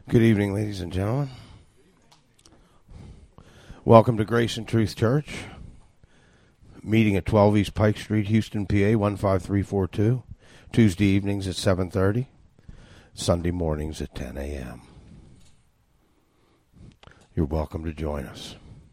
Good evening, ladies and gentlemen. Welcome to Grace and Truth Church. Meeting at 12 East Pike Street, Houston, PA, 15342. Tuesday evenings at 7:30. Sunday mornings at 10 a.m. You're welcome to join us.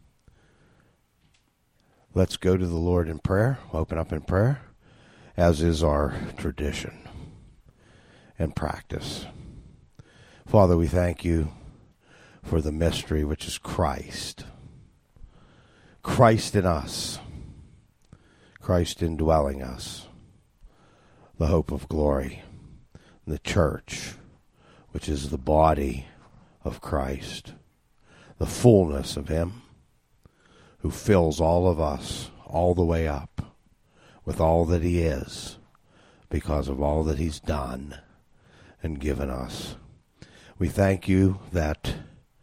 Let's go to the Lord in prayer. Open up in prayer, as is our tradition and practice. Father, we thank you for the mystery which is Christ. Christ in us. Christ indwelling us. The hope of glory. The church, which is the body of Christ. The fullness of him who fills all of us all the way up with all that he is because of all that he's done and given us. We thank you that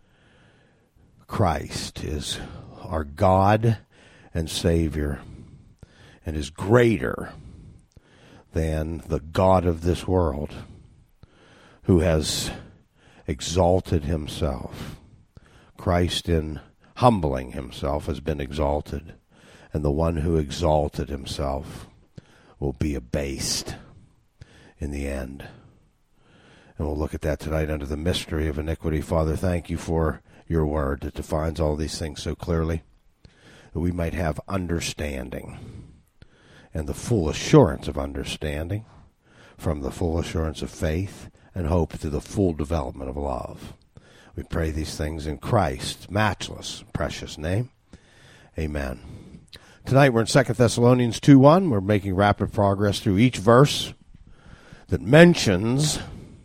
Christ is our God and Savior and is greater than the God of this world, who has exalted himself. Christ, in humbling himself, has been exalted, and the one who exalted himself will be abased in the end. And we'll look at that tonight under the mystery of iniquity. Father, thank you for your word that defines all these things so clearly, that we might have understanding and the full assurance of understanding, from the full assurance of faith and hope to the full development of love. We pray these things in Christ's matchless, precious name. Amen. Tonight we're in 2 Thessalonians 2:1. We're making rapid progress through each verse that mentions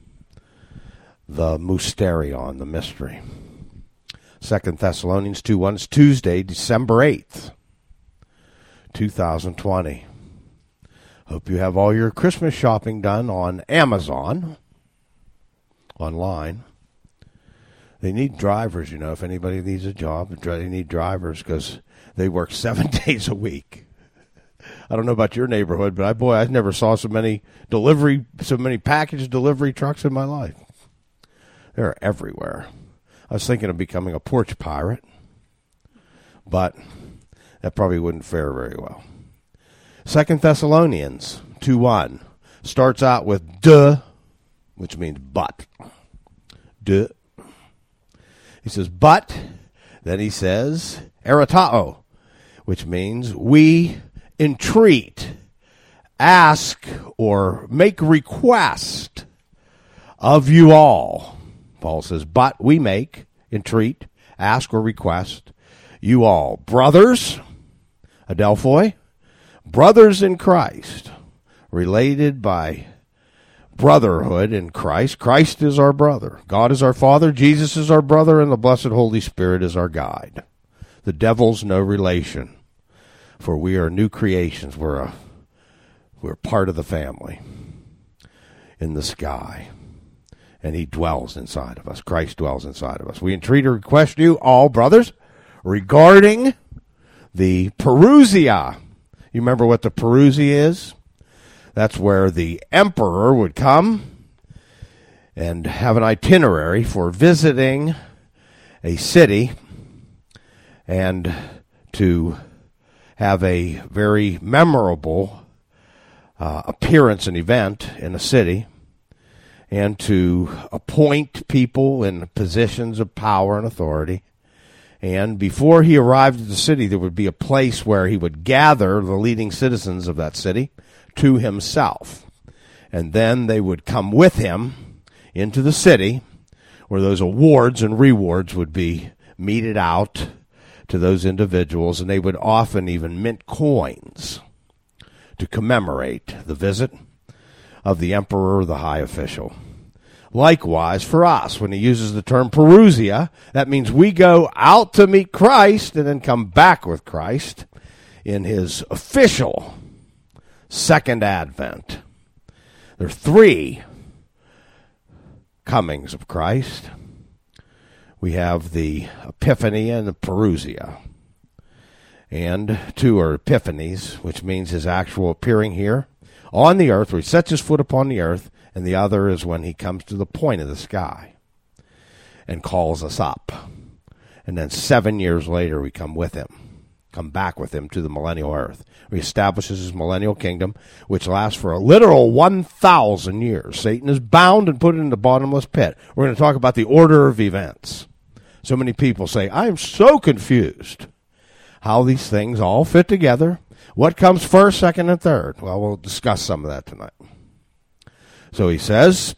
the mysterion, the mystery. 2 Thessalonians 2:1 is Tuesday, December 8th, 2020. Hope you have all your Christmas shopping done on Amazon, online. They need drivers, you know, if anybody needs a job, they need drivers because they work 7 days a week. I don't know about your neighborhood, but I never saw so many package delivery trucks in my life. They're everywhere. I was thinking of becoming a porch pirate, but that probably wouldn't fare very well. 2 Thessalonians 2:1 starts out with "duh," which means but. Duh. He says, but, then he says, eratao, which means we entreat, ask, or make request of you all. Paul says, but we make, entreat, ask, or request you all. Brothers, adelphoi, brothers in Christ, related by brotherhood in Christ. Christ is our brother. God is our Father. Jesus is our brother. And the blessed Holy Spirit is our guide. The devil's no relation, for we are new creations. We're part of the family in the sky. And he dwells inside of us. Christ dwells inside of us. We entreat or request you all, brothers, regarding the Parousia. You remember what the Parousia is? That's where the emperor would come and have an itinerary for visiting a city and to have a very memorable appearance and event in a city, and to appoint people in positions of power and authority. And before he arrived at the city, there would be a place where he would gather the leading citizens of that city to himself. And then they would come with him into the city, where those awards and rewards would be meted out to those individuals, and they would often even mint coins to commemorate the visit of the emperor or the high official. Likewise, for us, when he uses the term Parousia, that means we go out to meet Christ and then come back with Christ in his official second advent. There are 3 comings of Christ. We have the Epiphany and the Parousia. And 2 are Epiphanies, which means his actual appearing here on the earth, where he sets his foot upon the earth, and the other is when he comes to the point of the sky. and calls us up. And then 7 years later, we come back with him to the millennial earth. He establishes his millennial kingdom, which lasts for a literal 1,000 years. Satan is bound and put in the bottomless pit. We're going to talk about the order of events. So many people say, I am so confused how these things all fit together. What comes first, second, and third? Well, we'll discuss some of that tonight. So he says,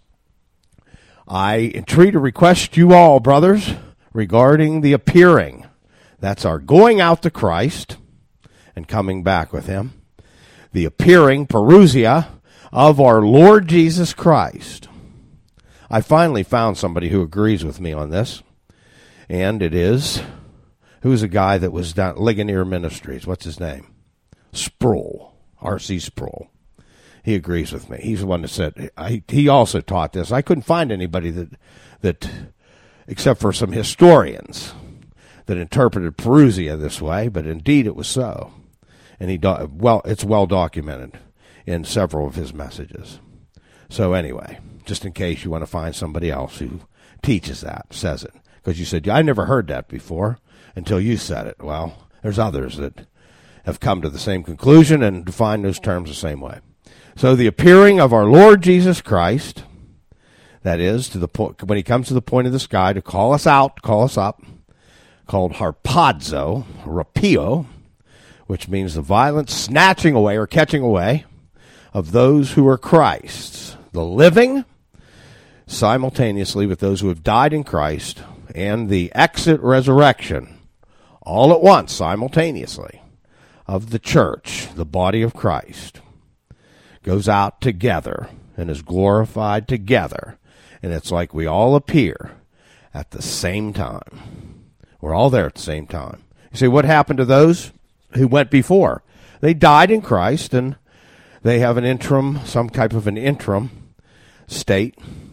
I entreat or request you all, brothers, regarding the appearing. That's our going out to Christ and coming back with him. The appearing, parousia, of our Lord Jesus Christ. I finally found somebody who agrees with me on this. And it is, who's a guy that was down at Ligonier Ministries? What's his name? Sproul, R.C. Sproul. He agrees with me. He's the one that said, he also taught this. I couldn't find anybody that except for some historians, that interpreted parousia this way, but indeed it was so. And it's well documented in several of his messages. So anyway, just in case you want to find somebody else who teaches that, says it. Because you said, I never heard that before until you said it. Well, there's others that have come to the same conclusion and define those terms the same way. So the appearing of our Lord Jesus Christ, that is, to the point when he comes to the point of the sky to call us out, call us up, called harpazo, rapio, which means the violent snatching away or catching away of those who are Christ's, the living, simultaneously with those who have died in Christ, and the exit resurrection, all at once, simultaneously, of the church, the body of Christ, goes out together and is glorified together. And it's like we all appear at the same time. We're all there at the same time. You say, what happened to those who went before? They died in Christ, and they have an interim, some type of an interim state.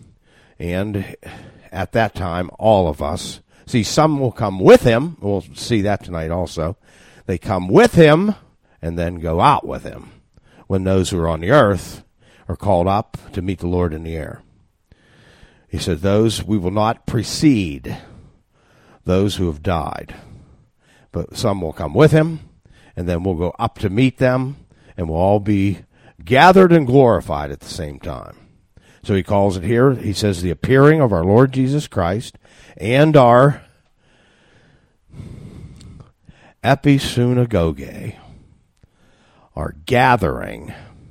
And at that time, all of us, see, some will come with him. We'll see that tonight also. They come with him and then go out with him when those who are on the earth are called up to meet the Lord in the air. He said, those we will not precede those who have died, but some will come with him, and then we'll go up to meet them, and we'll all be gathered and glorified at the same time. So he calls it here, he says, the appearing of our Lord Jesus Christ and our episynagoge, our gathering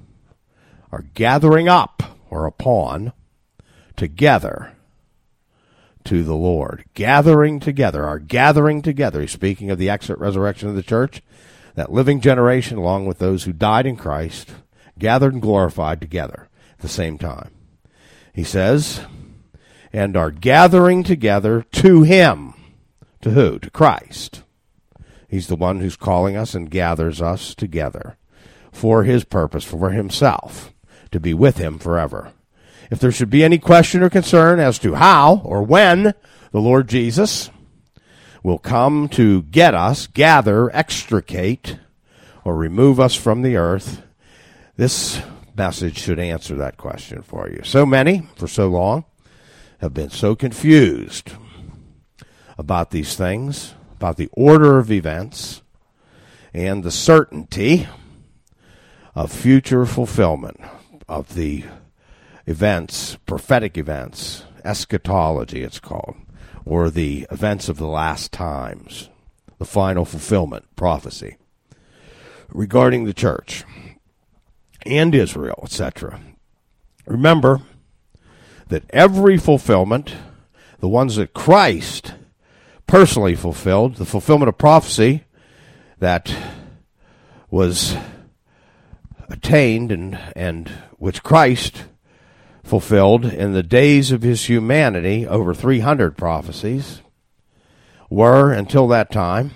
up or upon together to the Lord. Gathering together, our gathering together. He's speaking of the exit resurrection of the church, that living generation along with those who died in Christ, gathered and glorified together at the same time. He says, and are gathering together to him. To who? To Christ. He's the one who's calling us and gathers us together for his purpose, for himself, to be with him forever. If there should be any question or concern as to how or when the Lord Jesus will come to get us, gather, extricate, or remove us from the earth, this message should answer that question for you. So many, for so long, have been so confused about these things, about the order of events, and the certainty of future fulfillment of the events, prophetic events, eschatology it's called, or the events of the last times, the final fulfillment, prophecy, regarding the church and Israel, etc. Remember that every fulfillment, the ones that Christ personally fulfilled, the fulfillment of prophecy that was attained and which Christ fulfilled in the days of his humanity, over 300 prophecies, were, until that time,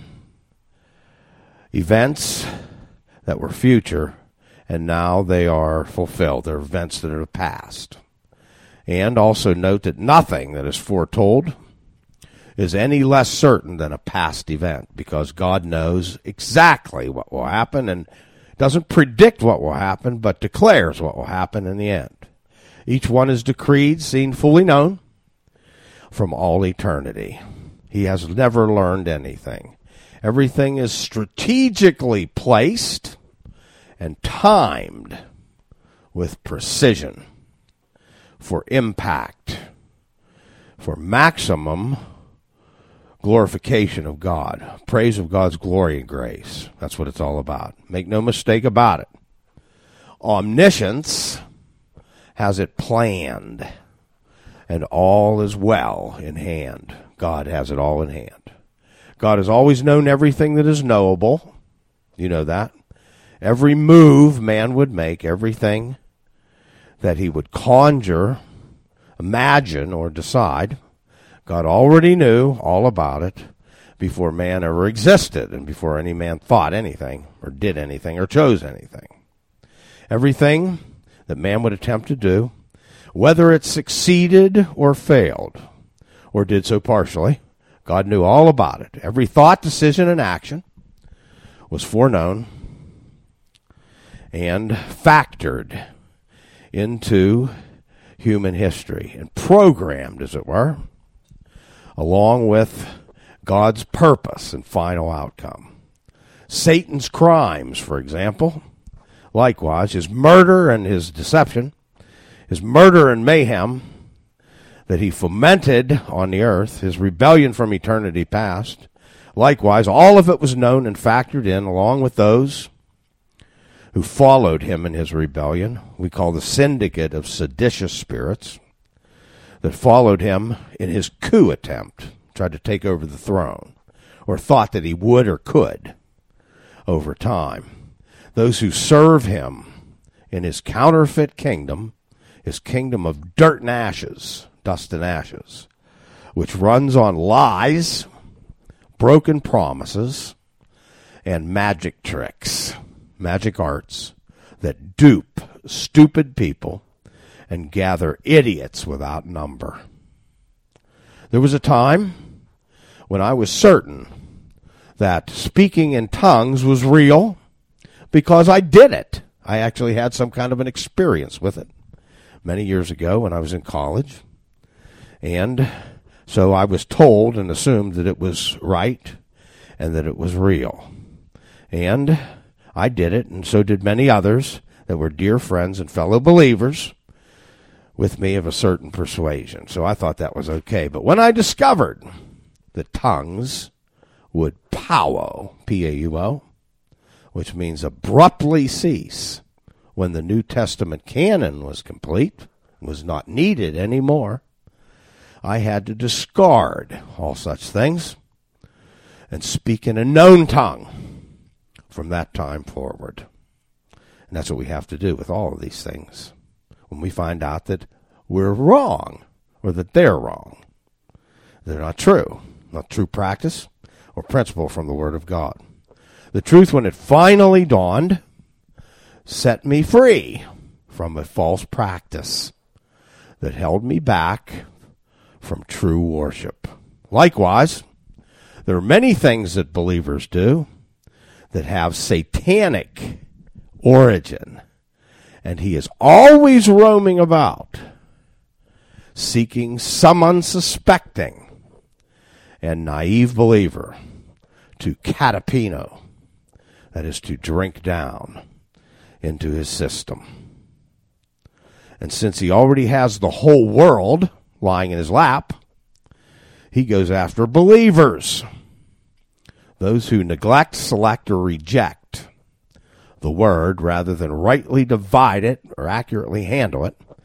events that were future, and now they are fulfilled. They're events that are past. And also note that nothing that is foretold is any less certain than a past event, because God knows exactly what will happen and doesn't predict what will happen, but declares what will happen in the end. Each one is decreed, seen, fully known, from all eternity. He has never learned anything. Everything is strategically placed and timed with precision for impact, for maximum glorification of God, praise of God's glory and grace. That's what it's all about. Make no mistake about it. Omniscience has it planned, and all is well in hand. God has it all in hand. God has always known everything that is knowable. You know that. Every move man would make, everything that he would conjure, imagine, or decide, God already knew all about it before man ever existed and before any man thought anything or did anything or chose anything. Everything that man would attempt to do, whether it succeeded or failed or did so partially, God knew all about it. Every thought, decision, and action was foreknown and factored into human history and programmed, as it were, along with God's purpose and final outcome. Satan's crimes, for example, likewise, his murder and his deception, his murder and mayhem that he fomented on the earth, his rebellion from eternity past, likewise, all of it was known and factored in along with those who followed him in his rebellion. We call the syndicate of seditious spirits that followed him in his coup attempt, tried to take over the throne, or thought that he would or could over time. Those who serve him in his counterfeit kingdom, his kingdom of dirt and ashes, dust and ashes, which runs on lies, broken promises, and magic tricks, magic arts that dupe stupid people and gather idiots without number. There was a time when I was certain that speaking in tongues was real because I did it. I actually had some kind of an experience with it many years ago when I was in college. And so I was told and assumed that it was right and that it was real. And I did it, and so did many others that were dear friends and fellow believers with me of a certain persuasion. So I thought that was okay. But when I discovered that tongues would powwow, P-A-U-O, which means abruptly cease, when the New Testament canon was complete, was not needed anymore, I had to discard all such things and speak in a known tongue from that time forward. And that's what we have to do with all of these things when we find out that we're wrong or that they're wrong. They're not true practice or principle from the Word of God. The truth, when it finally dawned, set me free from a false practice that held me back from true worship. Likewise, there are many things that believers do that have satanic origin, and he is always roaming about, seeking some unsuspecting and naive believer to catapino, that is, to drink down into his system. And since he already has the whole world lying in his lap, he goes after believers, those who neglect, select, or reject the word rather than rightly divide it or accurately handle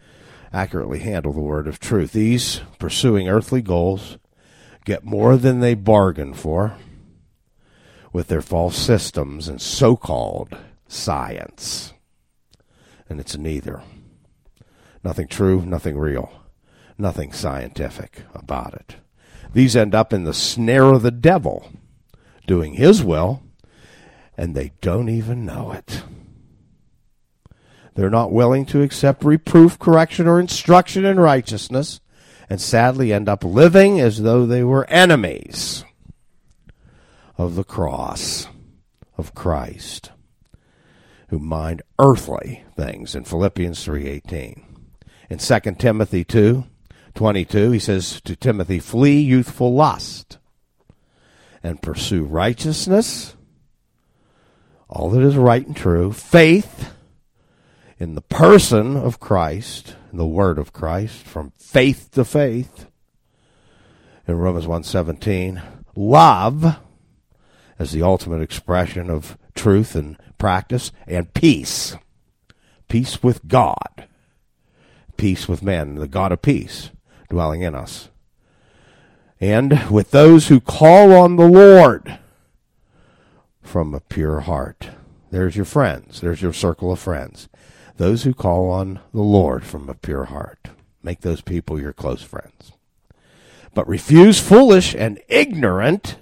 the word of truth. These, pursuing earthly goals, get more than they bargained for with their false systems and so-called science. And it's neither. Nothing true, nothing real, nothing scientific about it. These end up in the snare of the devil, doing his will, and they don't even know it. They're not willing to accept reproof, correction, or instruction in righteousness, and sadly end up living as though they were enemies of the cross of Christ, who mind earthly things in Philippians 3:18. In 2 Timothy 2, 22, he says to Timothy, flee youthful lust and pursue righteousness, all that is right and true, faith in the person of Christ, in the word of Christ, from faith to faith. In Romans 1:17, love as the ultimate expression of truth and practice, and peace. Peace with God. Peace with men, the God of peace dwelling in us. And with those who call on the Lord from a pure heart. There's your friends. There's your circle of friends. Those who call on the Lord from a pure heart. Make those people your close friends. But refuse foolish and ignorant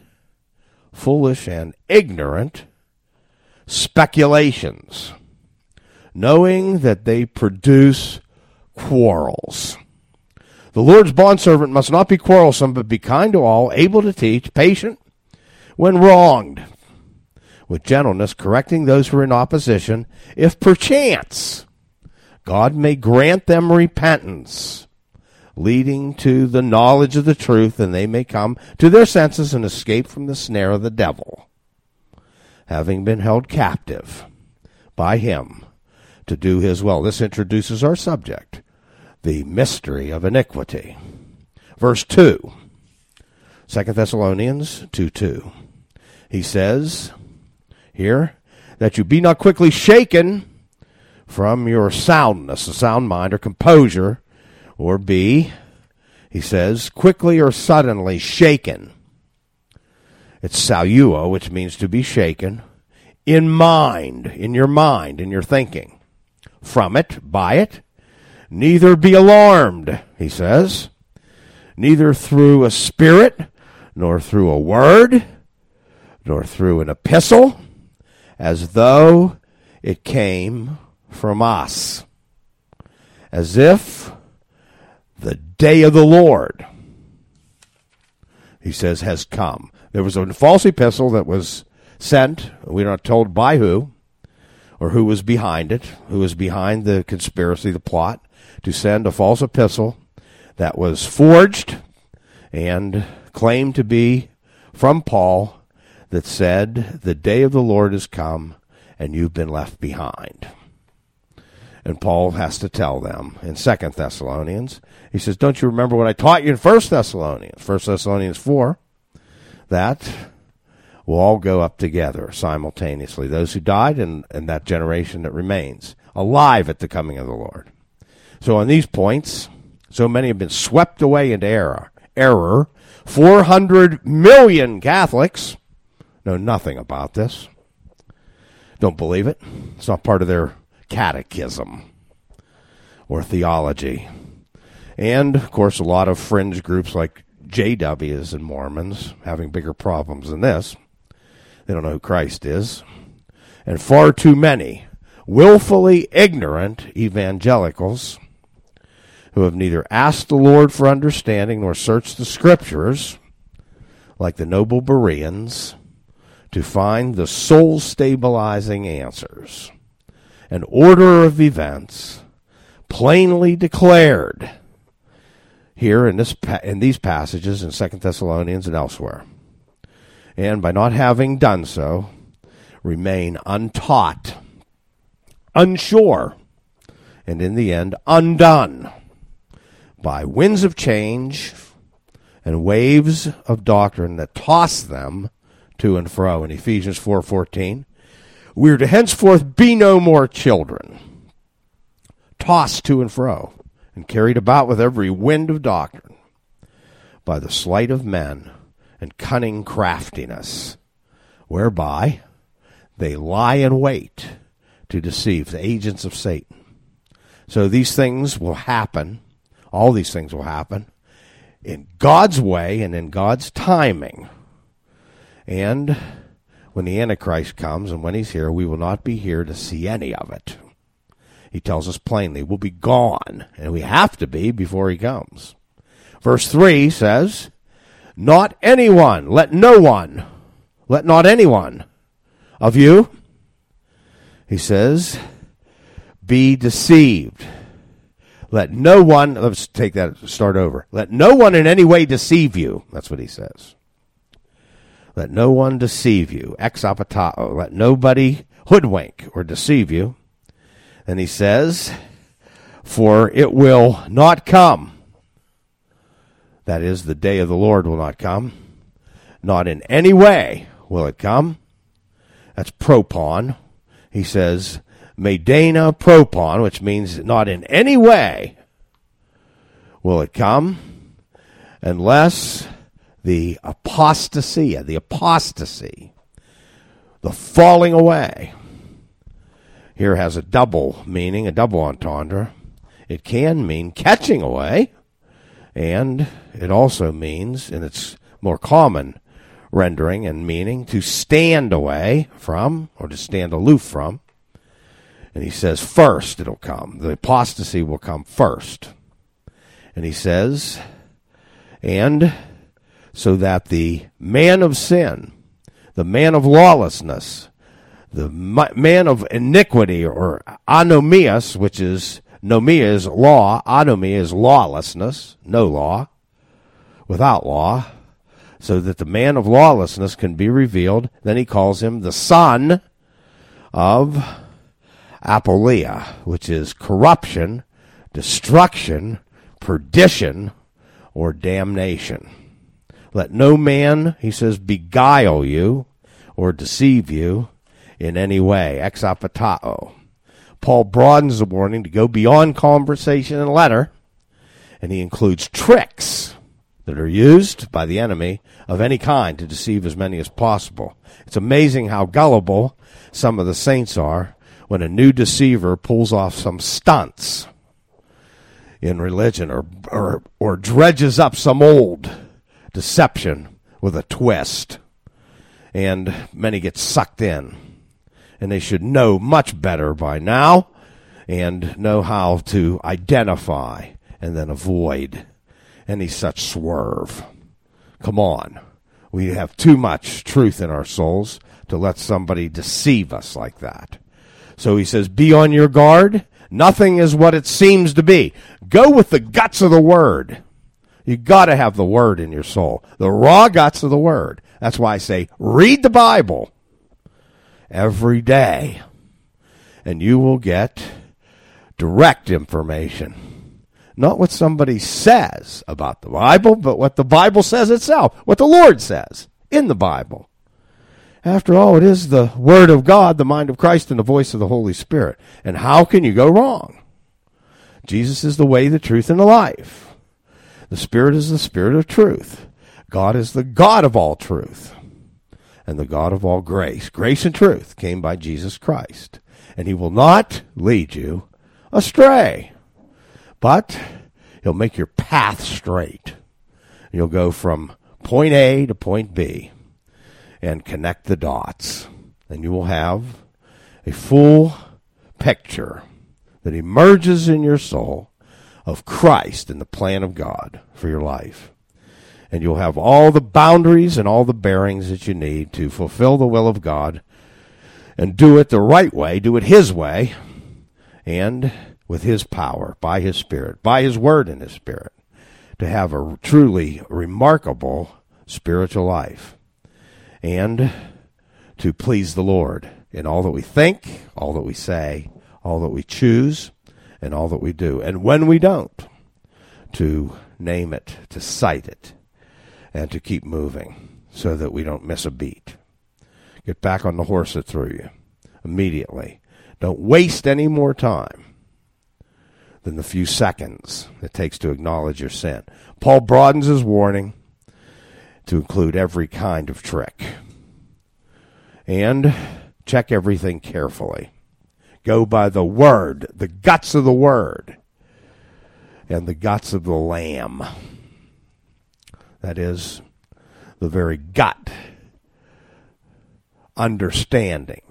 speculations, knowing that they produce quarrels. The Lord's bondservant must not be quarrelsome, but be kind to all, able to teach, patient when wronged, with gentleness correcting those who are in opposition, if perchance God may grant them repentance, leading to the knowledge of the truth, and they may come to their senses and escape from the snare of the devil, having been held captive by him to do his will. This introduces our subject, the mystery of iniquity. Verse 2, 2 Thessalonians 2:2. He says here, that you be not quickly shaken from your soundness, a sound mind or composure, or be, he says, quickly or suddenly shaken. It's saluo, which means to be shaken, in mind, in your thinking. From it, by it, neither be alarmed, he says, neither through a spirit, nor through a word, nor through an epistle, as though it came from us, as if the day of the Lord, he says, has come. There was a false epistle that was sent. We're not told by who or who was behind it, who was behind the conspiracy, the plot, to send a false epistle that was forged and claimed to be from Paul, that said, the day of the Lord has come and you've been left behind. And Paul has to tell them in 2 Thessalonians, he says, don't you remember what I taught you in 1 Thessalonians? 1 Thessalonians 4, that will all go up together simultaneously. Those who died and that generation that remains, alive at the coming of the Lord. So on these points, so many have been swept away into error. 400 million Catholics know nothing about this. Don't believe it. It's not part of their catechism or theology. And, of course, a lot of fringe groups like JWs and Mormons having bigger problems than this. They don't know who Christ is. And far too many willfully ignorant evangelicals who have neither asked the Lord for understanding nor searched the Scriptures, like the noble Bereans, to find the soul-stabilizing answers. An order of events plainly declared here in these passages in 2 Thessalonians and elsewhere. And by not having done so, remain untaught, unsure, and in the end, undone by winds of change and waves of doctrine that toss them to and fro. In Ephesians 4:14, we are to henceforth be no more children, tossed to and fro, and carried about with every wind of doctrine, by the sleight of men and cunning craftiness, whereby they lie in wait to deceive, the agents of Satan. So these things will happen, all these things will happen, in God's way and in God's timing. And when the Antichrist comes and when he's here, we will not be here to see any of it. He tells us plainly, we'll be gone, and we have to be before he comes. Verse 3 says, not anyone, let not anyone of you, he says, be deceived. Let no one, let's take that, start over. Let no one in any way deceive you. That's what he says. Let no one deceive you. Exapatao. Let nobody hoodwink or deceive you. And he says, for it will not come. That is, the day of the Lord will not come. Not in any way will it come. That's propon. He says, Medena propon, which means not in any way will it come, unless the apostasy, the falling away, here has a double meaning, a double entendre. It can mean catching away, and it also means, in its more common rendering and meaning, to stand away from, or to stand aloof from. And he says, first it'll come. The apostasy will come first. And he says, and so that the man of sin, the man of lawlessness, the man of iniquity, or anomias, which is, nomia is law, anomia is lawlessness, no law, without law, so that the man of lawlessness can be revealed. Then he calls him the son of apoleia, which is corruption, destruction, perdition, or damnation. Let no man, he says, beguile you or deceive you in any way. Exapatao. Paul broadens the warning to go beyond conversation and letter, and he includes tricks that are used by the enemy of any kind to deceive as many as possible. It's amazing how gullible some of the saints are when a new deceiver pulls off some stunts in religion, or dredges up some old deception with a twist, and many get sucked in. And they should know much better by now, and know how to identify and then avoid any such swerve. Come on. We have too much truth in our souls to let somebody deceive us like that. So he says, be on your guard. Nothing is what it seems to be. Go with the guts of the Word. You got to have the Word in your soul. The raw guts of the Word. That's why I say, read the Bible every day, and you will get direct information. Not what somebody says about the Bible, but what the Bible says itself, what the Lord says in the Bible. After all, it is the Word of God, the mind of Christ, and the voice of the Holy Spirit. And how can you go wrong? Jesus is the way, the truth, and the life. The Spirit is the Spirit of truth. God is the God of all truth and the God of all grace. Grace and truth came by Jesus Christ. And he will not lead you astray, but he'll make your path straight. You'll go from point A to point B and connect the dots. And you will have a full picture that emerges in your soul of Christ and the plan of God for your life. And you'll have all the boundaries and all the bearings that you need to fulfill the will of God and do it the right way, do it his way, and with his power, by his Spirit, by his Word and his Spirit, to have a truly remarkable spiritual life and to please the Lord in all that we think, all that we say, all that we choose, and all that we do. And when we don't, to name it, to cite it, and to keep moving so that we don't miss a beat. Get back on the horse that threw you immediately. Don't waste any more time than the few seconds it takes to acknowledge your sin. Paul broadens his warning to include every kind of trick. And check everything carefully. Go by the Word, the guts of the Word, and the guts of the Lamb. That is, the very gut, understanding,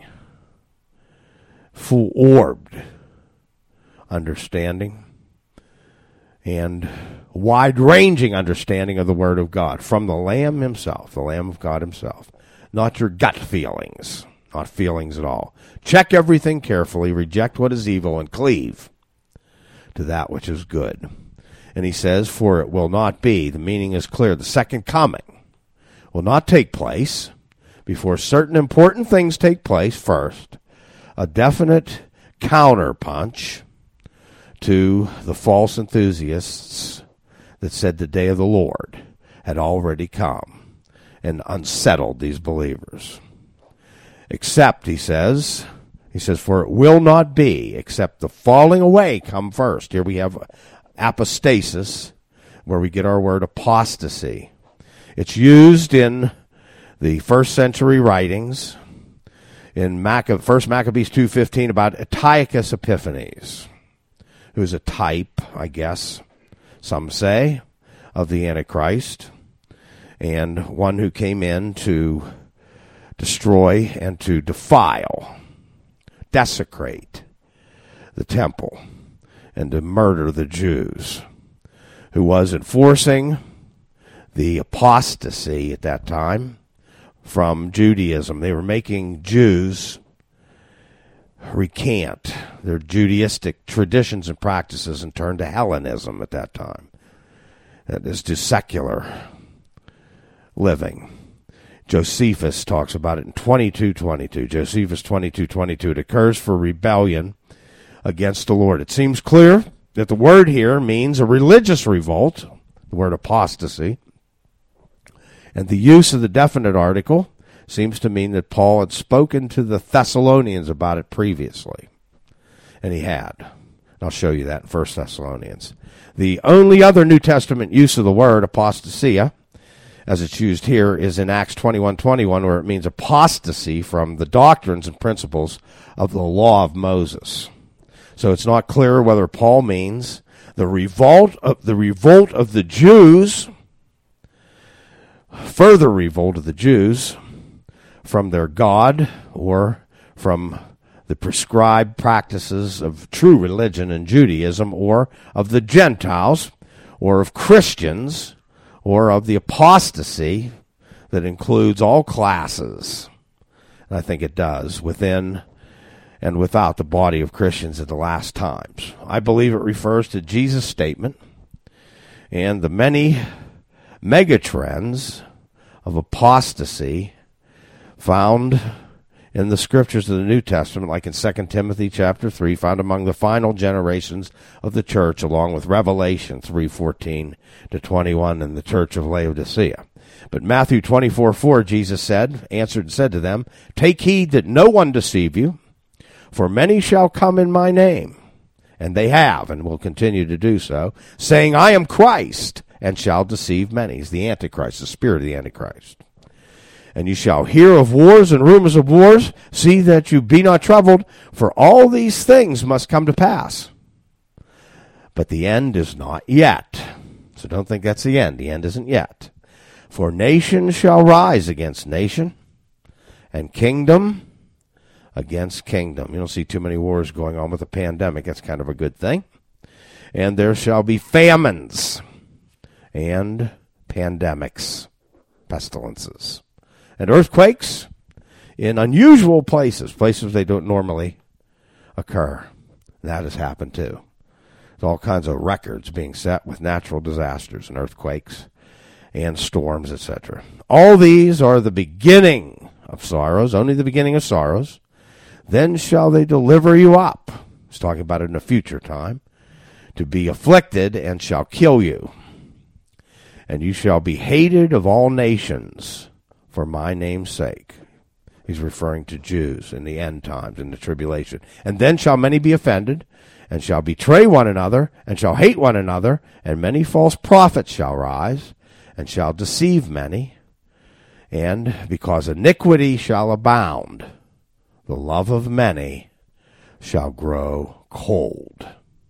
full-orbed understanding, and wide-ranging understanding of the Word of God from the Lamb himself, the Lamb of God himself. Not your gut feelings, not feelings at all. Check everything carefully, reject what is evil, and cleave to that which is good. And he says, for it will not be, the meaning is clear, the second coming will not take place before certain important things take place first, a definite counterpunch to the false enthusiasts that said the day of the Lord had already come and unsettled these believers. Except, he says, for it will not be, except the falling away come first. Here we have apostasis, where we get our word apostasy. It's used in the first century writings in 1 Maccabees 2:15 about Antiochus Epiphanes, who's a type, I guess, some say, of the Antichrist, and one who came in to destroy and to defile, desecrate the temple, and to murder the Jews, who was enforcing the apostasy at that time from Judaism. They were making Jews recant their Judaistic traditions and practices and turn to Hellenism at that time. That is to secular living. Josephus talks about it in 22:22. Josephus 22:22. It occurs for rebellion against the Lord. It seems clear that the word here means a religious revolt, the word apostasy, and the use of the definite article seems to mean that Paul had spoken to the Thessalonians about it previously, and he had. I'll show you that in 1 Thessalonians. The only other New Testament use of the word apostasia, as it's used here, is in Acts 21:21, where it means apostasy from the doctrines and principles of the law of Moses. So it's not clear whether Paul means the revolt of the Jews, further revolt of the Jews from their God, or from the prescribed practices of true religion and Judaism, or of the Gentiles, or of Christians, or of the apostasy that includes all classes. And I think it does, within and without the body of Christians in the last times. I believe it refers to Jesus' statement and the many megatrends of apostasy found in the scriptures of the New Testament, like in 2 Timothy chapter 3, found among the final generations of the church, along with Revelation 3:14 to 21 in the church of Laodicea. But Matthew 24:4, Jesus answered and said to them, "Take heed that no one deceive you, for many shall come in my name," and they have and will continue to do so, saying, "I am Christ," and shall deceive many. He's the Antichrist, the spirit of the Antichrist. "And you shall hear of wars and rumors of wars. See that you be not troubled, for all these things must come to pass. But the end is not yet." So don't think that's the end. The end isn't yet. "For nation shall rise against nation, and kingdom against kingdom." You don't see too many wars going on with the pandemic. That's kind of a good thing. "And there shall be famines and pandemics," pestilences, "and earthquakes in unusual places they don't normally occur." That has happened too. There's all kinds of records being set with natural disasters and earthquakes and storms, etc. "All these are the beginning of sorrows," only the beginning of sorrows. "Then shall they deliver you up," he's talking about it in a future time, "to be afflicted, and shall kill you. And you shall be hated of all nations for my name's sake." He's referring to Jews in the end times, in the tribulation. "And then shall many be offended, and shall betray one another, and shall hate one another, and many false prophets shall rise, and shall deceive many. And because iniquity shall abound, the love of many shall grow cold."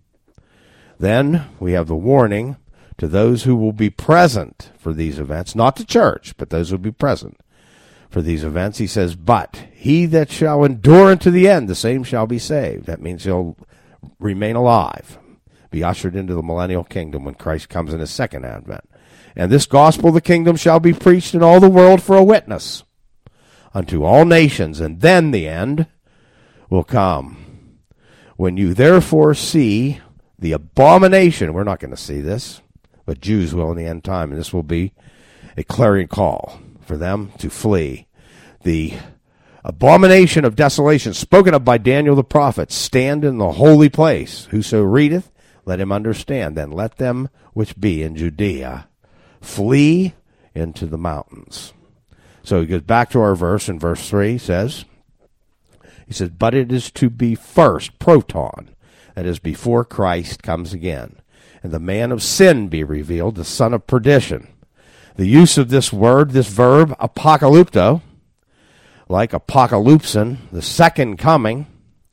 Then we have the warning to those who will be present for these events, not the church, but those who will be present for these events. He says, "But he that shall endure unto the end, the same shall be saved." That means he'll remain alive, be ushered into the millennial kingdom when Christ comes in his second advent. "And this gospel of the kingdom shall be preached in all the world for a witness unto all nations, and then the end will come. When you therefore see the abomination. We're not going to see this, but Jews will in the end time, and this will be a clarion call for them to flee. The abomination of desolation spoken of by Daniel the prophet, stand in the holy place. Whoso readeth, let him understand. Then let them which be in Judea flee into the mountains. So he goes back to our verse, in verse 3 he says, but it is to be first, proton, that is before Christ comes again, and the man of sin be revealed, the son of perdition. The use of this word, this verb, apocalypto, like apocalypsin, the second coming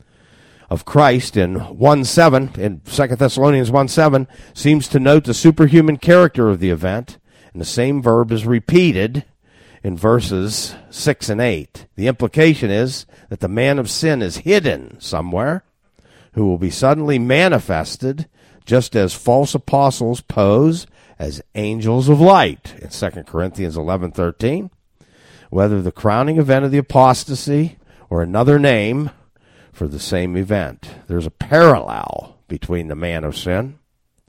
of Christ in 1:7, in 2 Thessalonians 1:7, seems to note the superhuman character of the event, and the same verb is repeated in verses 6 and 8. The implication is that the man of sin is hidden somewhere, who will be suddenly manifested, just as false apostles pose as angels of light in 2 Corinthians 11:13. Whether the crowning event of the apostasy or another name for the same event. There's a parallel between the man of sin,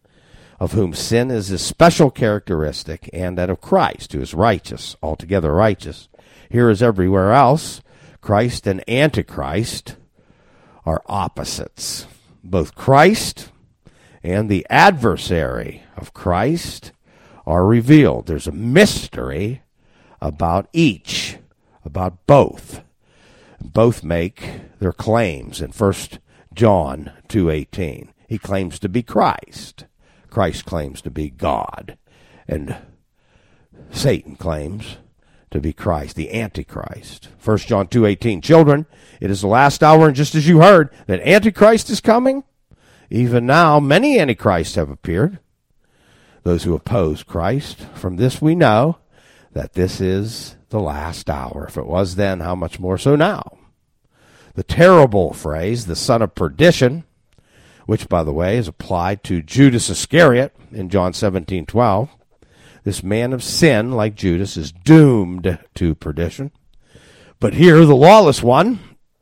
of whom sin is his special characteristic, and that of Christ, who is righteous, altogether righteous. Here as everywhere else, Christ and Antichrist are opposites. Both Christ and the adversary of Christ are revealed. There's a mystery about each, about both. Both make their claims in 1 John 2:18. He claims to be Christ. Christ claims to be God. And Satan claims to be Christ, the Antichrist. 1 John 2:18. Children, it is the last hour, and just as you heard that Antichrist is coming, even now many Antichrists have appeared. Those who oppose Christ. From this we know that this is the last hour. If it was then, how much more so now? The terrible phrase, the son of perdition, which, by the way, is applied to Judas Iscariot in John 17:12. This man of sin, like Judas, is doomed to perdition. But here, the lawless one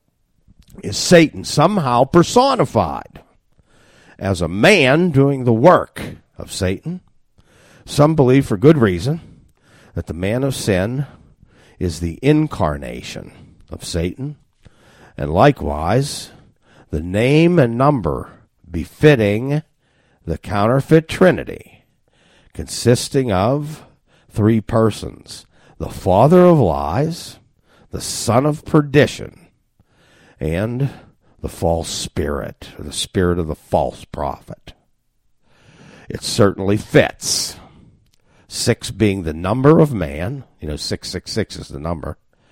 is Satan, somehow personified as a man doing the work of Satan. Some believe, for good reason, that the man of sin is the incarnation of Satan, and likewise the name and number befitting the counterfeit Trinity, consisting of three persons: the father of lies, the son of perdition, and the false spirit, or the spirit of the false prophet. It certainly fits. 6 being the number of man. 666 is the number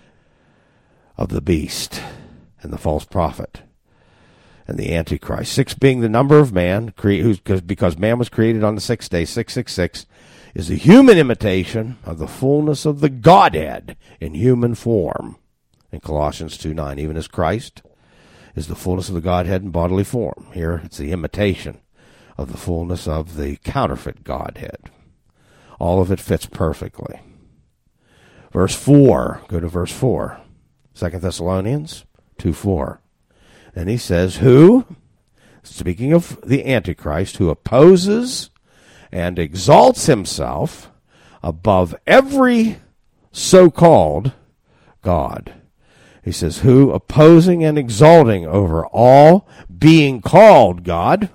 of the beast and the false prophet and the Antichrist. 6 being the number of man, because man was created on the 6th day. 666 is the human imitation of the fullness of the Godhead in human form. In Colossians 2:9, even as Christ is the fullness of the Godhead in bodily form. Here it's the imitation of the fullness of the counterfeit Godhead. All of it fits perfectly. Verse 4, go to verse 4. 2 Thessalonians 2:4. And he says, who, speaking of the Antichrist, who opposes and exalts himself above every so-called God. He says, who, opposing and exalting over all being called God,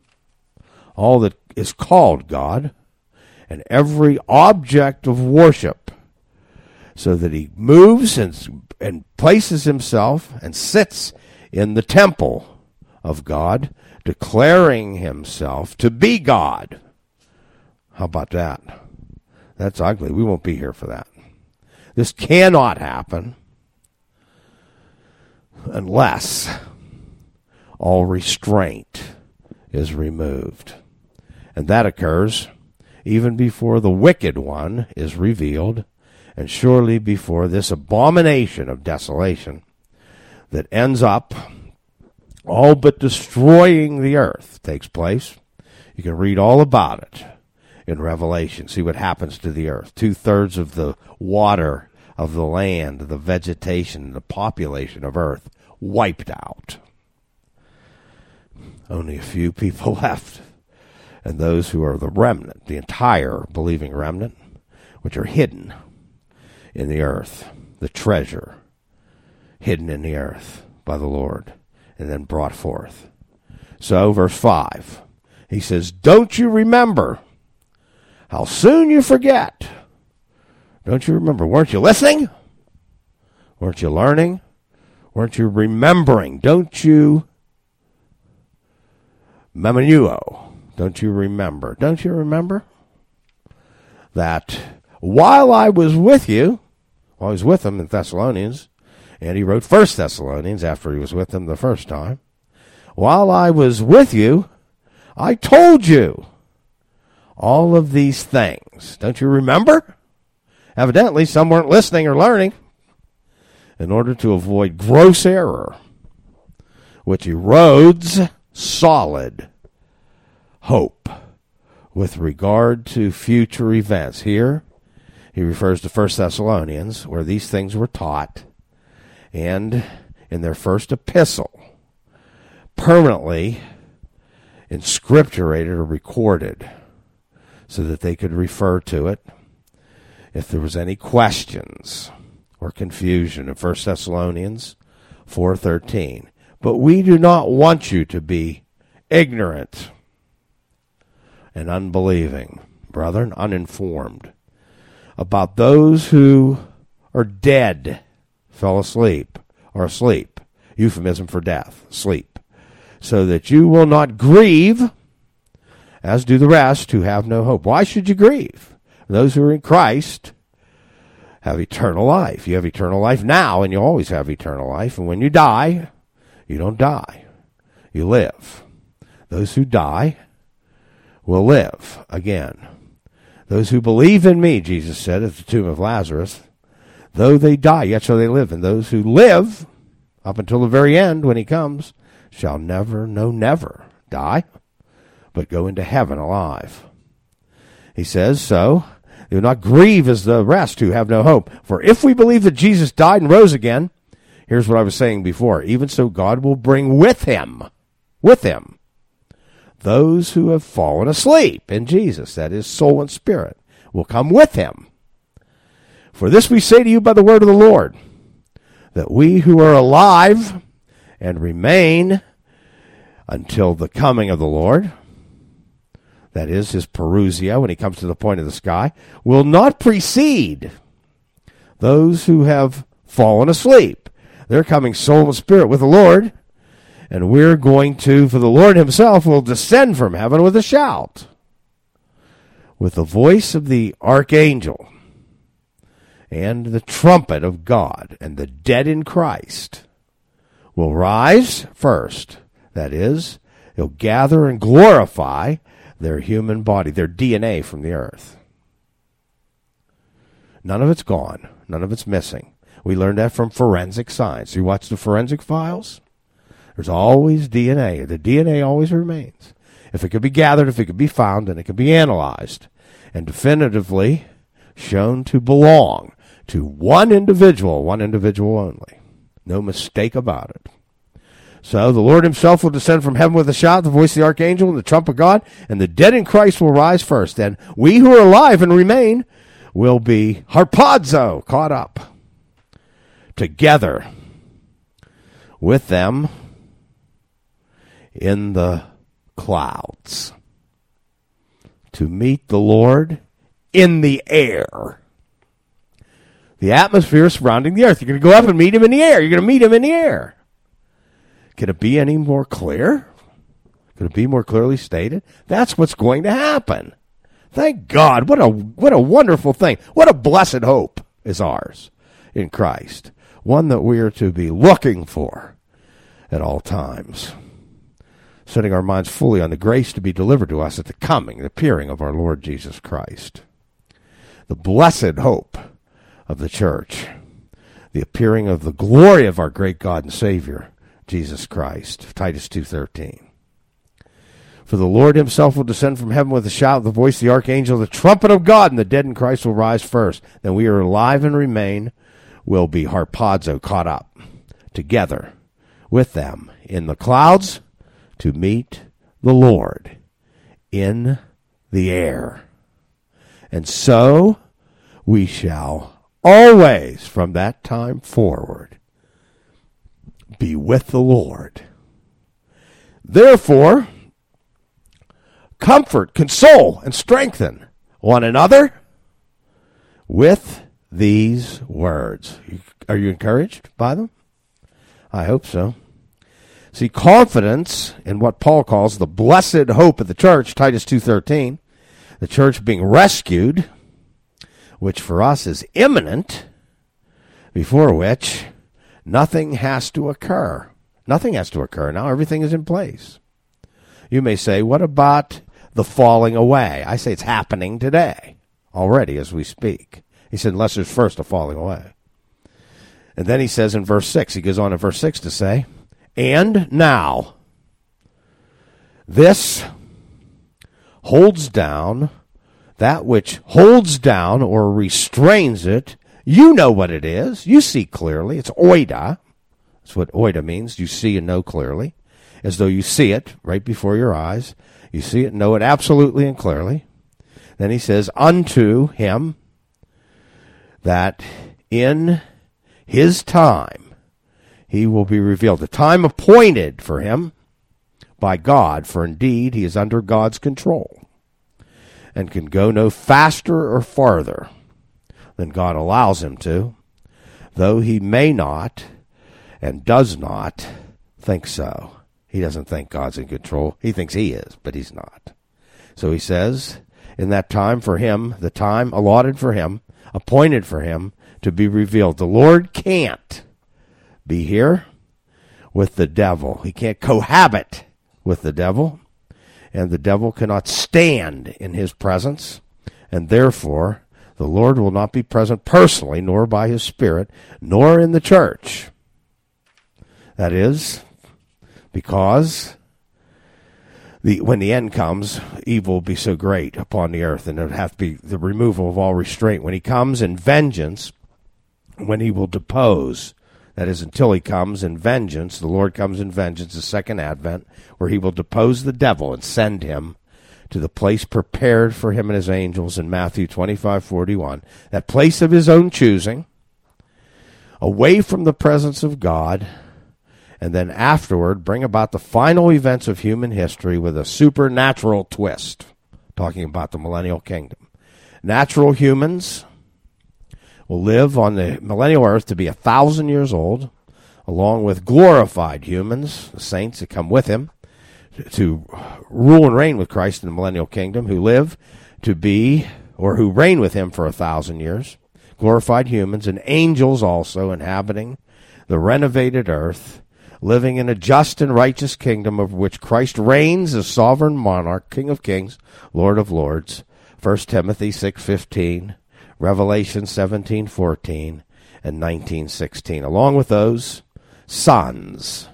all that is called God, and every object of worship, so that he moves and places himself and sits in the temple of God, declaring himself to be God. How about that? That's ugly. We won't be here for that. This cannot happen unless all restraint is removed. And that occurs even before the wicked one is revealed, and surely before this abomination of desolation that ends up all but destroying the earth takes place. You can read all about it in Revelation. See what happens to the earth. 2/3 of the water of the land, the vegetation, the population of earth wiped out. Only a few people left. and those who are the remnant, the entire believing remnant, which are hidden in the earth, the treasure hidden in the earth by the Lord, and then brought forth. So, verse 5, he says, don't you remember how soon you forget? Don't you remember? Weren't you listening? Weren't you learning? Weren't you remembering? Don't you memenuo? Don't you remember? Don't you remember that while I was with you, while I was with them in Thessalonians, and he wrote 1 Thessalonians after he was with them the first time, while I was with you, I told you all of these things. Don't you remember? Evidently, some weren't listening or learning. In order to avoid gross error, which erodes solid hope with regard to future events. Here, he refers to 1 Thessalonians, where these things were taught, and in their first epistle, permanently inscripturated or recorded, so that they could refer to it if there was any questions or confusion in 1 Thessalonians 4:13. But we do not want you to be ignorant and unbelieving, brethren, uninformed, about those who are dead, fell asleep, or asleep, euphemism for death, sleep, so that you will not grieve, as do the rest who have no hope. Why should you grieve? Those who are in Christ have eternal life. You have eternal life now, and you always have eternal life. And when you die, you don't die. You live. Those who die will live again. Those who believe in me, Jesus said at the tomb of Lazarus, though they die, yet shall they live. And those who live up until the very end, when he comes, shall never, no, never die, but go into heaven alive. He says, so do not grieve as the rest who have no hope. For if we believe that Jesus died and rose again, here's what I was saying before, even so God will bring with him, those who have fallen asleep in Jesus, that is, soul and spirit, will come with him. For this we say to you by the word of the Lord, that we who are alive and remain until the coming of the Lord, that is, his parousia, when he comes to the point of the sky, will not precede those who have fallen asleep. They're coming soul and spirit with the Lord, and we're going to, for the Lord himself will descend from heaven with a shout, with the voice of the archangel, and the trumpet of God, and the dead in Christ will rise first. That is, he'll gather and glorify their human body, their DNA from the earth. None of it's gone. None of it's missing. We learned that from forensic science. You watch the forensic files? There's always DNA. The DNA always remains. If it could be gathered, if it could be found, then it could be analyzed and definitively shown to belong to one individual only. No mistake about it. So the Lord himself will descend from heaven with a shout, the voice of the archangel, and the trump of God, and the dead in Christ will rise first. And we who are alive and remain will be harpazo, caught up together with them in the clouds to meet the Lord in the air. The atmosphere surrounding the earth. You're going to go up and meet him in the air. You're going to meet him in the air. Can it be any more clear? Could it be more clearly stated? That's what's going to happen. Thank God. What a wonderful thing. What a blessed hope is ours in Christ. One that we are to be looking for at all times. Setting our minds fully on the grace to be delivered to us at the coming, the appearing of our Lord Jesus Christ. The blessed hope of the church. The appearing of the glory of our great God and Savior, Jesus Christ. Titus 2:13. For the Lord himself will descend from heaven with a shout, the voice of the archangel, the trumpet of God, and the dead in Christ will rise first. Then we are alive and remain, will be harpazo, caught up together with them in the clouds to meet the Lord in the air. And so we shall always, from that time forward, be with the Lord. Therefore, comfort, console, and strengthen one another with these words. Are you encouraged by them? I hope so. See, confidence in what Paul calls the blessed hope of the church, Titus 2:13, the church being rescued, which for us is imminent, before which nothing has to occur. Nothing has to occur now. Everything is in place. You may say, what about the falling away? I say it's happening today, already as we speak. He said, unless there's first a falling away. And then he says in verse 6, he goes on in verse 6 to say, and now, this holds down, that which holds down or restrains it. You know what it is. You see clearly. It's oida. That's what oida means. You see and know clearly, as though you see it right before your eyes. You see it and know it absolutely and clearly. Then he says, unto him that in his time he will be revealed. The time appointed for him by God, for indeed he is under God's control and can go no faster or farther than God allows him to, though he may not and does not think so. He doesn't think God's in control. He thinks he is, but he's not. So he says, in that time for him, the time allotted for him, appointed for him to be revealed. The Lord can't be here with the devil. He can't cohabit with the devil, and the devil cannot stand in his presence, and therefore the Lord will not be present personally, nor by his Spirit, nor in the church. That is, because when the end comes, evil will be so great upon the earth, and it would have to be the removal of all restraint. When he comes in vengeance, when he will depose, that is, until he comes in vengeance, the Lord comes in vengeance, the second advent, where he will depose the devil and send him to the place prepared for him and his angels in Matthew 25:41, that place of his own choosing, away from the presence of God, and then afterward bring about the final events of human history with a supernatural twist, talking about the millennial kingdom. Natural humans will live on the millennial earth to be 1,000 years old, along with glorified humans, the saints that come with him, to rule and reign with Christ in the millennial kingdom, who live to be, or who reign with him for 1,000 years, glorified humans, and angels also inhabiting the renovated earth, living in a just and righteous kingdom of which Christ reigns as sovereign monarch, King of kings, Lord of lords, 1 Timothy 6:15, Revelation 17:14, and 19:16, along with those sons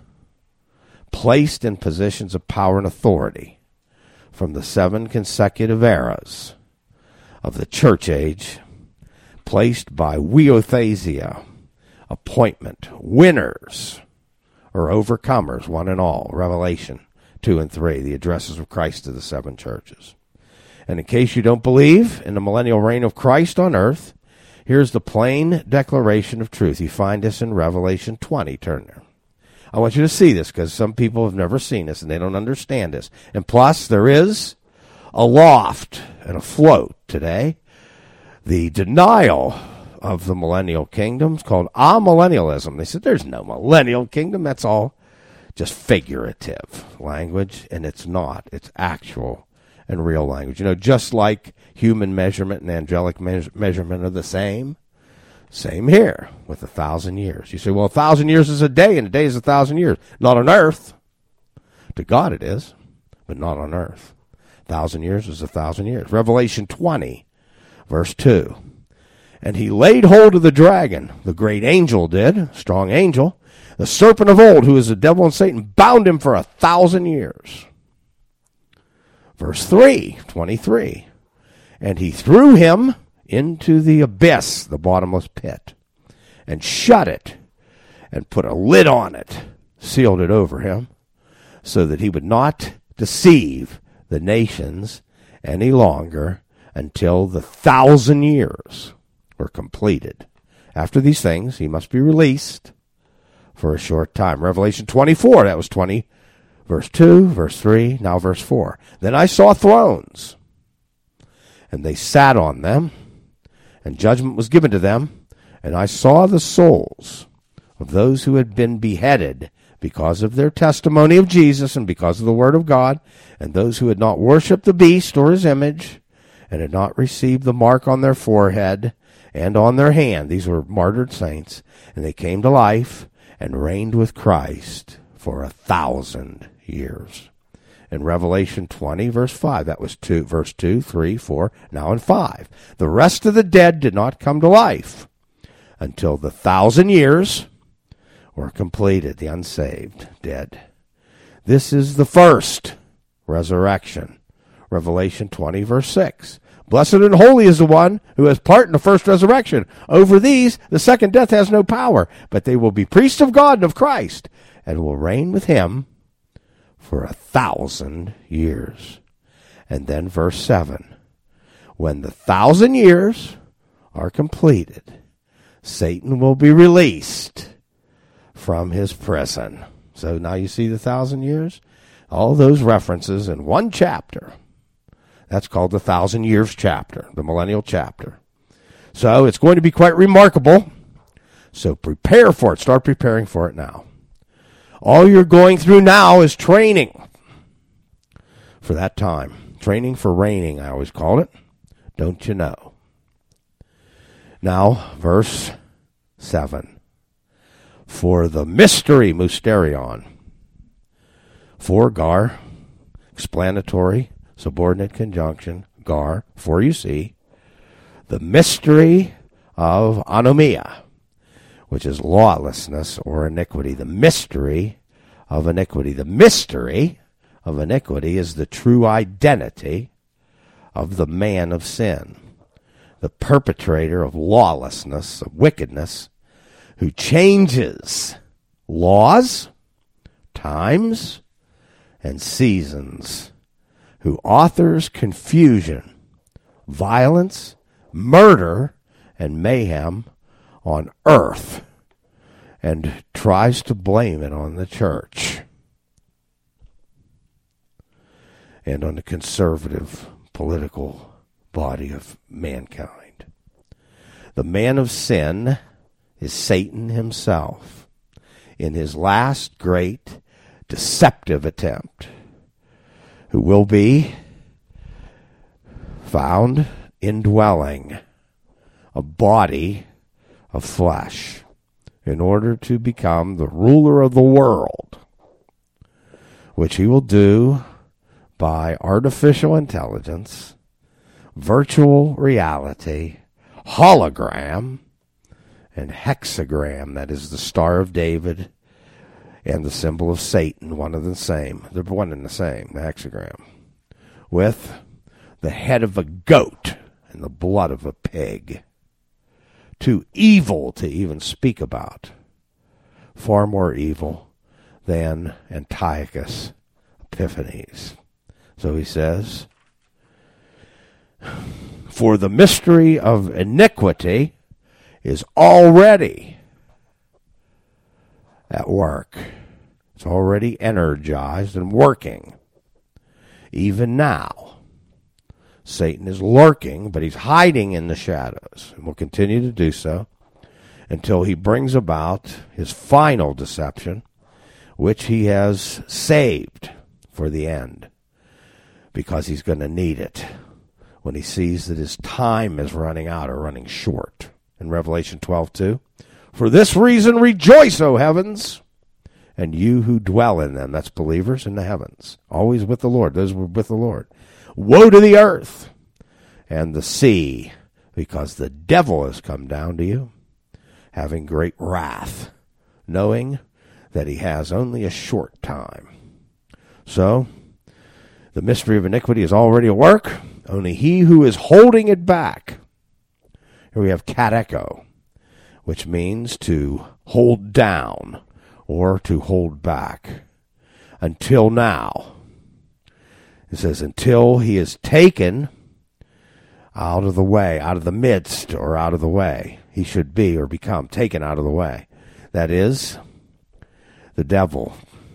placed in positions of power and authority from the 7 consecutive eras of the church age, placed by weothesia, appointment, winners or overcomers, one and all, Revelation 2 and 3, the addresses of Christ to the 7 churches. And in case you don't believe in the millennial reign of Christ on earth, here's the plain declaration of truth. You find this in Revelation 20. Turn there. I want you to see this because some people have never seen this and they don't understand this. And plus, there is aloft and afloat today the denial of the millennial kingdom. It's called amillennialism. They said there's no millennial kingdom. That's all just figurative language, and it's not. It's actual and real language. You know, just like human measurement and angelic measurement are the same. Same here with 1,000 years. You say, well, 1,000 years is a day, and a day is 1,000 years. Not on earth. To God it is, but not on earth. 1,000 years is 1,000 years. Revelation 20, verse 2. And he laid hold of the dragon, the great angel did, strong angel, the serpent of old, who is the devil and Satan, bound him for 1,000 years. Verse 3, 23. And he threw him into the abyss, the bottomless pit, and shut it, and put a lid on it, sealed it over him, so that he would not deceive the nations any longer until the 1,000 years were completed. After these things, he must be released for a short time. Revelation 24, that was 20, verse 2, verse 3, now verse 4. Then I saw thrones, and they sat on them, and judgment was given to them, and I saw the souls of those who had been beheaded because of their testimony of Jesus and because of the word of God, and those who had not worshipped the beast or his image, and had not received the mark on their forehead and on their hand. These were martyred saints, and they came to life and reigned with Christ for 1,000 years. In Revelation 20, verse 5, that was verse 2, 3, 4, now in 5. The rest of the dead did not come to life until the 1,000 years were completed, the unsaved dead. This is the first resurrection. Revelation 20, verse 6. Blessed and holy is the one who has part in the first resurrection. Over these, the second death has no power, but they will be priests of God and of Christ, and will reign with him for 1,000 years. And then verse 7. When the 1,000 years are completed, Satan will be released from his prison. So now you see the 1,000 years? All those references in one chapter. That's called the 1,000 Years chapter, the millennial chapter. So it's going to be quite remarkable. So prepare for it. Start preparing for it now. All you're going through now is training for that time. Training for reigning, I always call it. Don't you know? Now, verse 7. For the mystery, mysterion. For gar, explanatory, subordinate conjunction, gar, for you see, the mystery of anomia, which is lawlessness or iniquity. The mystery of iniquity. The mystery of iniquity is the true identity of the man of sin, the perpetrator of lawlessness, of wickedness, who changes laws, times, and seasons, who authors confusion, violence, murder, and mayhem on earth, and tries to blame it on the church and on the conservative political body of mankind. The man of sin is Satan himself in his last great deceptive attempt, who will be found indwelling a body of flesh in order to become the ruler of the world, which he will do by artificial intelligence, virtual reality, hologram, and hexagram, that is the Star of David, and the symbol of Satan, one and the same. They're one and the same, the hexagram, with the head of a goat and the blood of a pig. Too evil to even speak about. Far more evil than Antiochus Epiphanes. So he says, for the mystery of iniquity is already at work. It's already energized and working. Even now, Satan is lurking, but he's hiding in the shadows, and will continue to do so until he brings about his final deception, which he has saved for the end, because he's going to need it when he sees that his time is running out or running short. In Revelation 12:2, for this reason rejoice, O heavens, and you who dwell in them. That's believers in the heavens, always with the Lord, those who are with the Lord. Woe to the earth and the sea, because the devil has come down to you, having great wrath, knowing that he has only a short time. So, the mystery of iniquity is already at work. Only he who is holding it back. Here we have kateko, which means to hold down or to hold back until now. It says, until he is taken out of the way, out of the midst, or out of the way. He should be or become taken out of the way. That is, the devil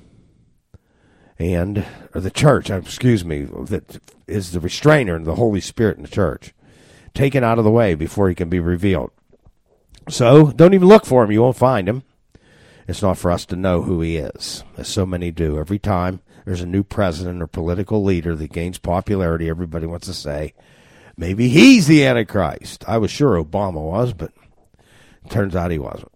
or the church, that is the restrainer and the Holy Spirit in the church. Taken out of the way before he can be revealed. So, don't even look for him. You won't find him. It's not for us to know who he is, as so many do. Every time there's a new president or political leader that gains popularity, everybody wants to say, maybe he's the Antichrist. I was sure Obama was, but it turns out he wasn't.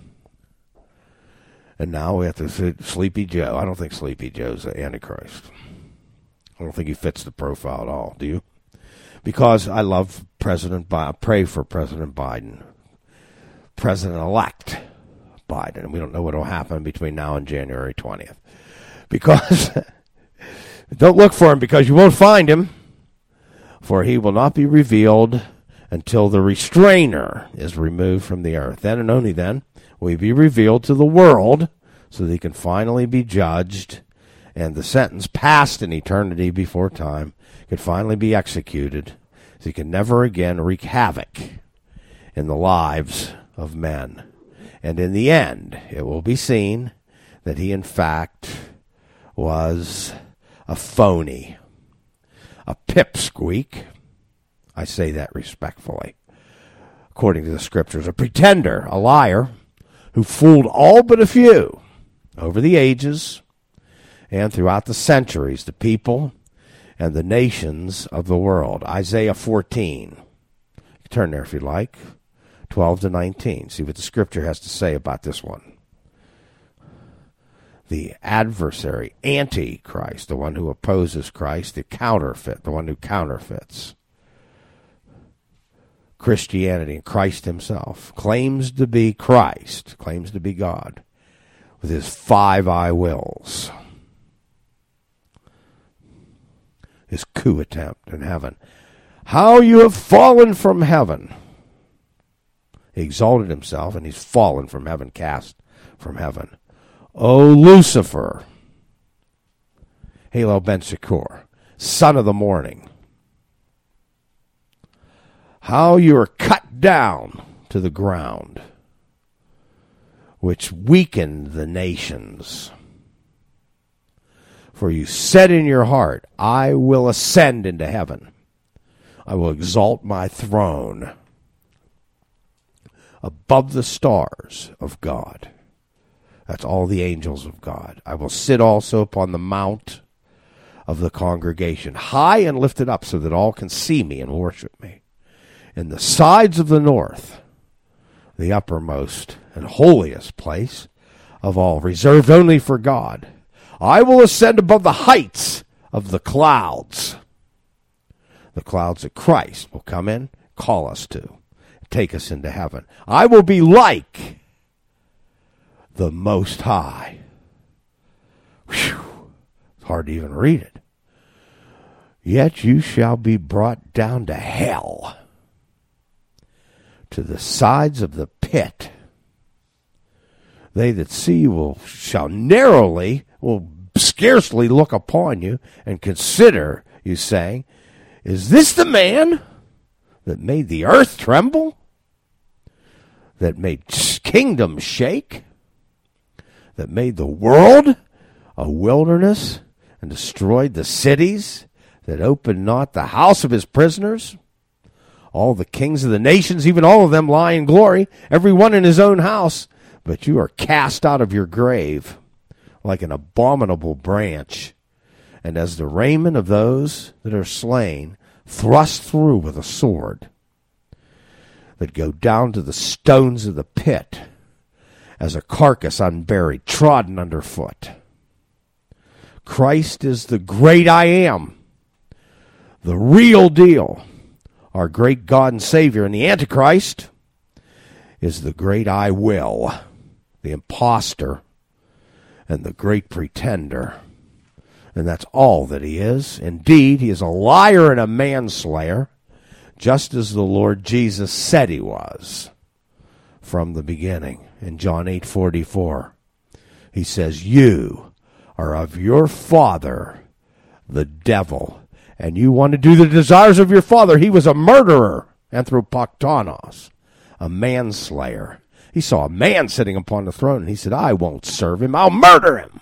And now we have to say Sleepy Joe. I don't think Sleepy Joe's the Antichrist. I don't think he fits the profile at all. Do you? Because I love President Biden. Pray for President Biden. President-elect Biden. And we don't know what will happen between now and January 20th. Because, don't look for him because you won't find him. For he will not be revealed until the restrainer is removed from the earth. Then and only then will he be revealed to the world so that he can finally be judged and the sentence passed in eternity before time can finally be executed so he can never again wreak havoc in the lives of men. And in the end, it will be seen that he in fact was a phony, a pipsqueak. I say that respectfully. According to the scriptures, a pretender, a liar, who fooled all but a few over the ages and throughout the centuries, the people and the nations of the world. Isaiah 14. Turn there if you'd like. 12 to 19. See what the scripture has to say about this one. The adversary, Antichrist, the one who opposes Christ, the counterfeit, the one who counterfeits Christianity and Christ himself, claims to be Christ, claims to be God, with his 5 I wills. His coup attempt in heaven. How you have fallen from heaven. He exalted himself, and he's fallen from heaven, cast from heaven. O Lucifer, Halo Ben Secor, son of the morning. How you are cut down to the ground, which weakened the nations. For you said in your heart, I will ascend into heaven. I will exalt my throne above the stars of God. That's all the angels of God. I will sit also upon the mount of the congregation, high and lifted up so that all can see me and worship me. In the sides of the north, the uppermost and holiest place of all, reserved only for God, I will ascend above the heights of the clouds that Christ will come in, call us to, take us into heaven. I will be like the Most High. Whew. It's hard to even read it. Yet you shall be brought down to hell, to the sides of the pit. They that see you shall scarcely look upon you and consider you, saying, is this the man that made the earth tremble? That made kingdoms shake? That made the world a wilderness and destroyed the cities? That opened not the house of his prisoners? All the kings of the nations, even all of them lie in glory, every one in his own house. But you are cast out of your grave like an abominable branch, and as the raiment of those that are slain, thrust through with a sword, that go down to the stones of the pit, as a carcass unburied, trodden underfoot. Christ is the great I am, the real deal, our great God and Savior, and the Antichrist is the great I will, the imposter, and the great pretender. And that's all that he is. Indeed, he is a liar and a manslayer, just as the Lord Jesus said he was from the beginning. In John 8:44, he says, you are of your father, the devil, and you want to do the desires of your father. He was a murderer, anthropoktonos, a manslayer. He saw a man sitting upon the throne, and he said, I won't serve him, I'll murder him.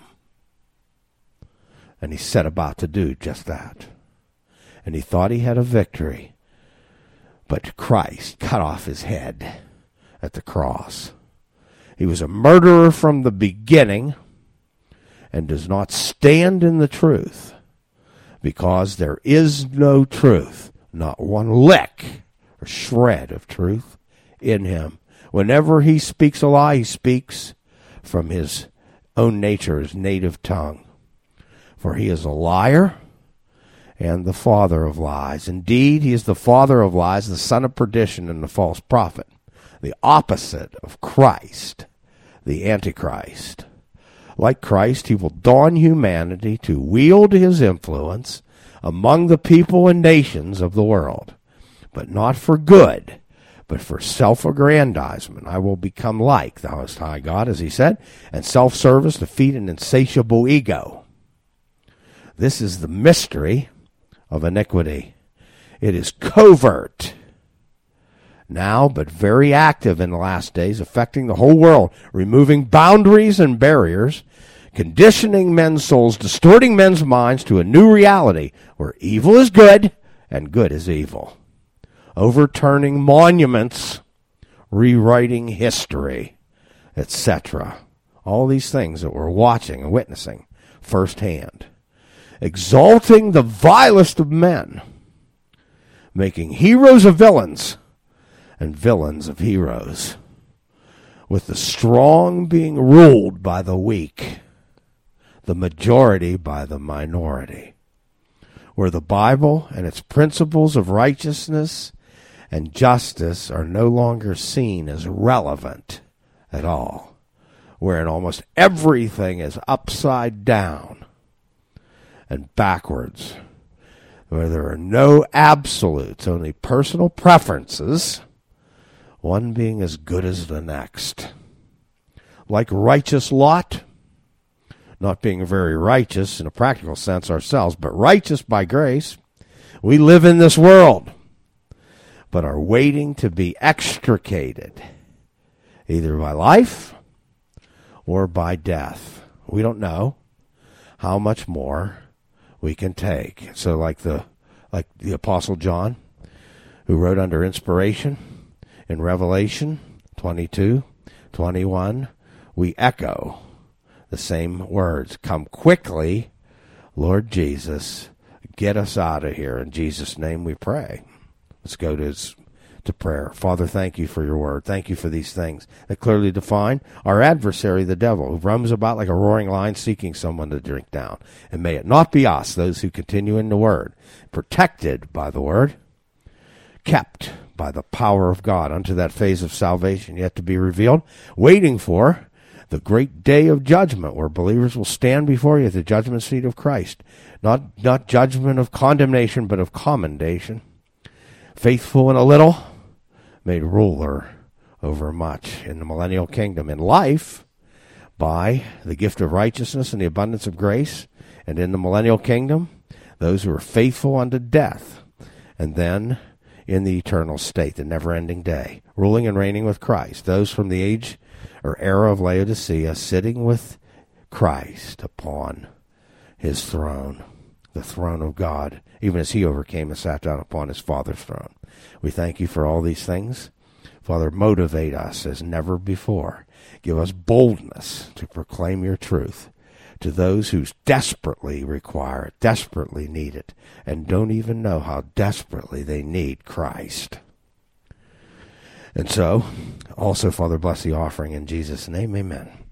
And he set about to do just that. And he thought he had a victory. But Christ cut off his head at the cross. He was a murderer from the beginning and does not stand in the truth, because there is no truth, not one lick or shred of truth in him. Whenever he speaks a lie, he speaks from his own nature, his native tongue. For he is a liar and the father of lies. Indeed, he is the father of lies, the son of perdition, and the false prophet, the opposite of Christ, the Antichrist. Like Christ, he will don humanity to wield his influence among the people and nations of the world, but not for good, but for self-aggrandizement. I will become like thou Most High God, as he said, and self-service to feed an insatiable ego. This is the mystery of iniquity. It is covert now, but very active in the last days, affecting the whole world, removing boundaries and barriers, conditioning men's souls, distorting men's minds to a new reality where evil is good and good is evil, overturning monuments, rewriting history, etc. All these things that we're watching and witnessing firsthand. Exalting the vilest of men, making heroes of villains and villains of heroes, with the strong being ruled by the weak, the majority by the minority, where the Bible and its principles of righteousness and justice are no longer seen as relevant at all, wherein almost everything is upside down and backwards, where there are no absolutes, only personal preferences, one being as good as the next. Like righteous Lot, not being very righteous in a practical sense ourselves, but righteous by grace, we live in this world, but are waiting to be extricated, either by life or by death. We don't know how much more we can take. So like the Apostle John, who wrote under inspiration in Revelation 22:21, we echo the same words. Come quickly, Lord Jesus, get us out of here. In Jesus' name we pray. Let's go to prayer. Father, thank you for your word. Thank you for these things that clearly define our adversary, the devil, who roams about like a roaring lion seeking someone to drink down. And may it not be us, those who continue in the word, protected by the word, kept by the power of God unto that phase of salvation yet to be revealed, waiting for the great day of judgment, where believers will stand before you at the judgment seat of Christ. Not judgment of condemnation, but of commendation. Faithful in a little, made ruler over much in the millennial kingdom. In life, by the gift of righteousness and the abundance of grace, and in the millennial kingdom, those who are faithful unto death, and then in the eternal state, the never-ending day, ruling and reigning with Christ. Those from the age or era of Laodicea, sitting with Christ upon his throne, the throne of God, even as he overcame and sat down upon his Father's throne. We thank you for all these things. Father, motivate us as never before. Give us boldness to proclaim your truth to those who desperately require it, desperately need it, and don't even know how desperately they need Christ. And so, also, Father, bless the offering in Jesus' name. Amen.